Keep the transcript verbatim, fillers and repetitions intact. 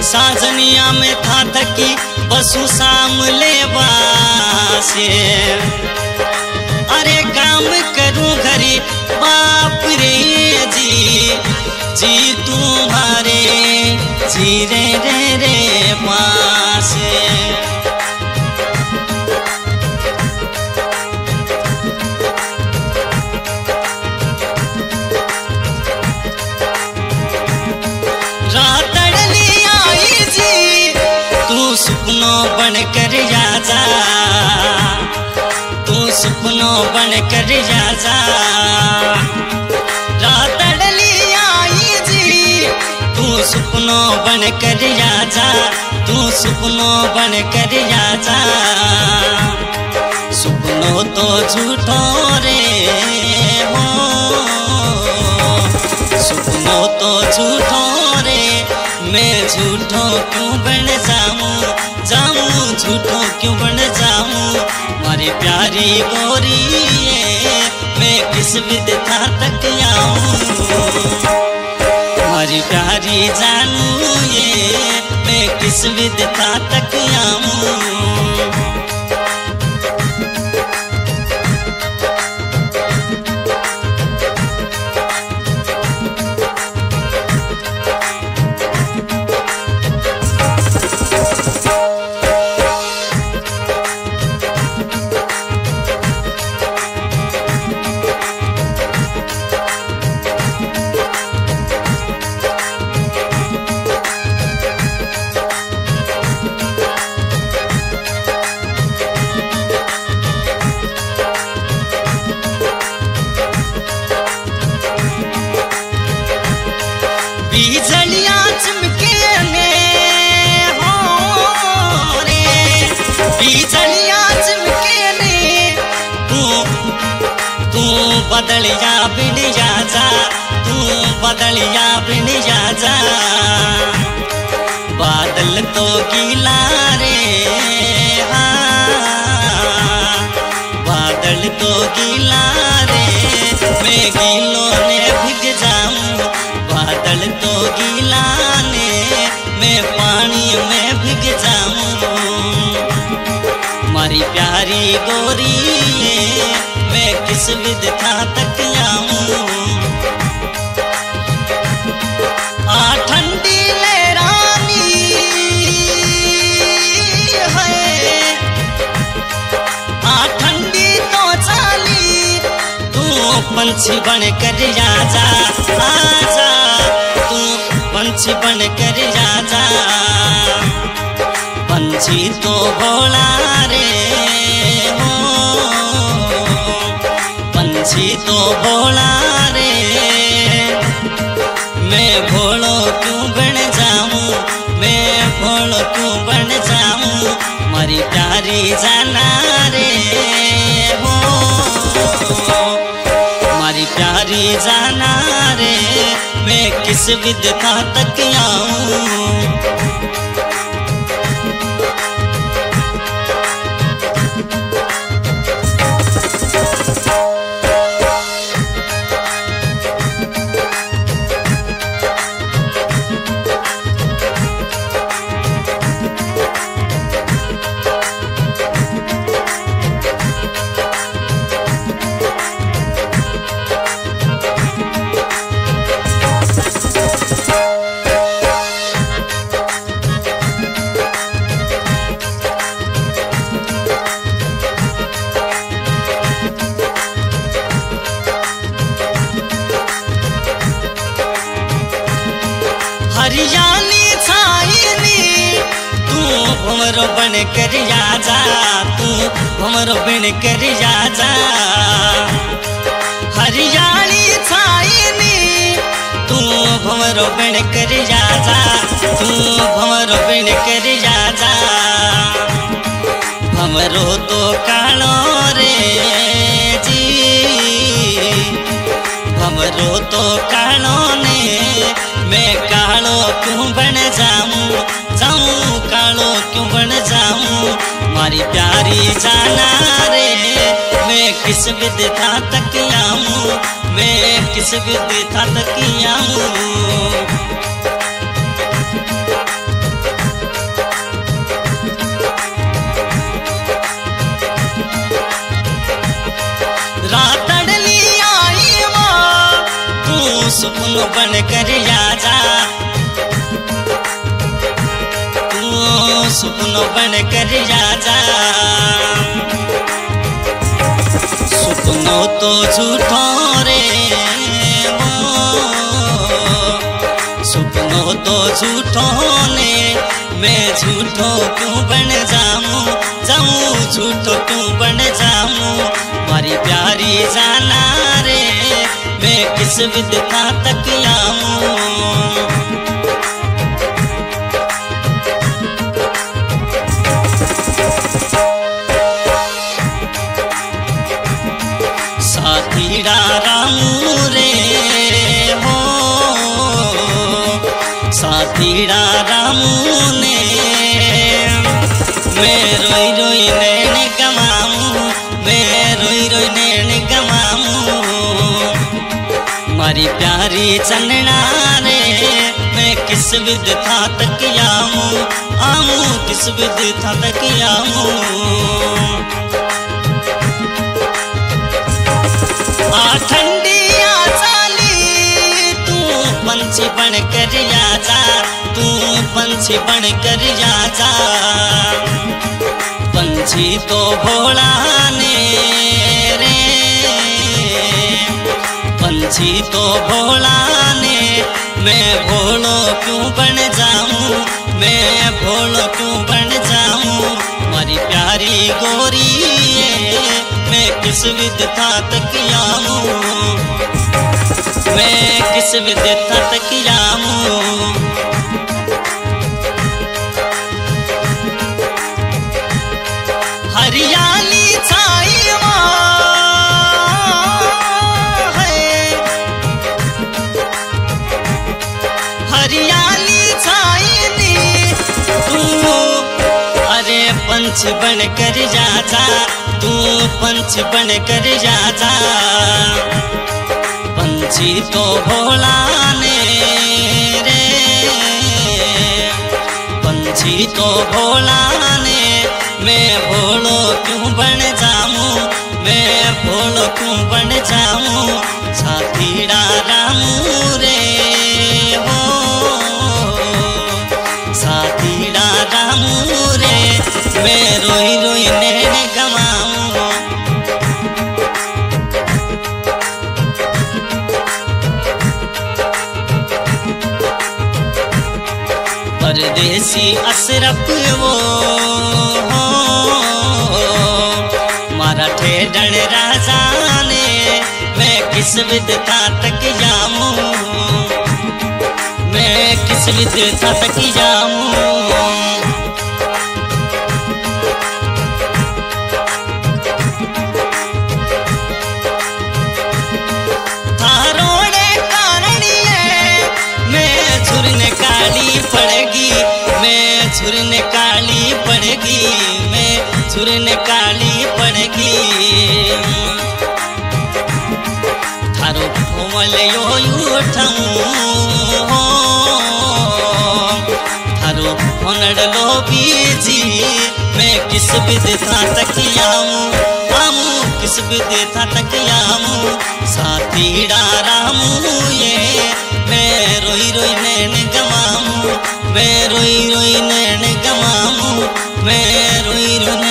साजनिया में था थकी बसु सामले बासे। अरे काम करूं घरे बाप रे जी, जी तुम्हारे जी रे रे रे पासे। सुपनों बन कर आजा, तू सुपनों बन कर आजा। रात डली आई जी, तू सुपनों बन कर आजा, तू सुपनों बन कर आजा। सुपनों तो झूठों रे हो, सुपनों तो झूठों रे, मैं झूठों क्यों बन जाऊं, जाऊं झूठों क्यों बन जाऊं। मारी प्यारी गोरी मैं किस विधता तक आऊं, मारी प्यारी जानू ये मैं किस विधता तक आऊं। बिजलियां चमके ने हो रे, बिजलियां चमके ने, तू तू बदलिया बिन जा, तू बदलिया बिन जा। बादल तो गीला रे हाँ, बादल तो गीला रे, मैं गीलों ने भीग जाऊं। बादल तो गीला ने, मैं पानी में भीग जाऊं। मारी प्यारी गोरी मैं किस विधता तक आऊं। आ ठंडी लहरानी है, आ ठंडी तो चाली, तू पंछी बन कर आजा, आजा तू पंछी बन कर आजा। पंछी तो भोला रे हो, पंछी तो भोला रे, मैं भोलो क्यों बन जाऊं, मैं भोलो क्यों बन जाऊं। मारी प्यारी जाना रे हो, मारी प्यारी जाना रे, मैं किस विधता तक आऊं। हरियाली छाईनी, तू भंवरो बन कर आजा, तू भंवरो बन कर आजा। हरियाली छाईनी, तू भंवरो बन कर आजा, तू भंवरो बन कर आजा। भंवरो तो कालो रे जी, भंवरो तो कालो ने, मैं कालो क्यों बन जाऊं, जाऊं कालो क्यों बन जाऊं। मारी प्यारी जाना रे, मैं किस विधता तक आऊं, मैं किस विधता तक आऊं। सुपनो बन कर आजा, तू सुपनो बन कर आजा। सुपनो तो झूठो रे वो, सुपनो तो झूठो ने, मैं झूठो क्यों बन जाऊं, जाऊं झूठो क्यों बन जाऊं। मारी प्यारी जाना रे, मैं किस विधता तक आऊं। साथीड़ा रामू रे हो, साथीड़ा रामू ने, मैं रोई रोई नैन गवाऊं, मैं रोई रोई नैन गवाऊं। मारी प्यारी चंदना रे, मैं किस विधता तक आऊं, आऊं किस विधता तक आऊं। आ ठंडी आ चाली तू पंछी बन कर आजा, तू पंछी बन कर आजा। पंछी तो भोला ने रे, पंछी तो भोला ने, मैं भोलो क्यों बन जाऊं, मैं भोलो क्यों बन जाऊं। मारी प्यारी गोरी है, मैं किस विधता तक आऊं, मैं किस विधता तक आऊं। हरियाली छाई है, हरियाली छाई तू, अरे पंछ बन कर आजा, तू पंछ बन कर आजा। पंछी तो भोला ने रे, पंछी तो भोला ने, मैं भोलो क्यों बन जाऊं, मैं भोलो क्यों बन जाऊं। साथीड़ा रामू रे हो, साथीड़ा रामू रे, मैं रोई रोई नैन गवाऊं। परदेसी अशरफ वो हो, मारा ठेडण राजा ने, मैं किस विधता तक जाऊं, मैं किस विधता तक जाऊं। थारोड़े कारणिए मैं झुरने काली पड़ेगी, मैं झुरने काली पड़ेगी, मैं झुरने काली पड़ेगी। थारो कोमल यो उठाऊं, थारो होनड़ लो बीजी, मैं किस विधता तक आऊं, आऊं किस विधता तक आऊं। साथीड़ा रामू ये, मैं रोई रोई नैन गवाऊं, मैं रोई रोई नैन गवाऊं, मैं रोई रोई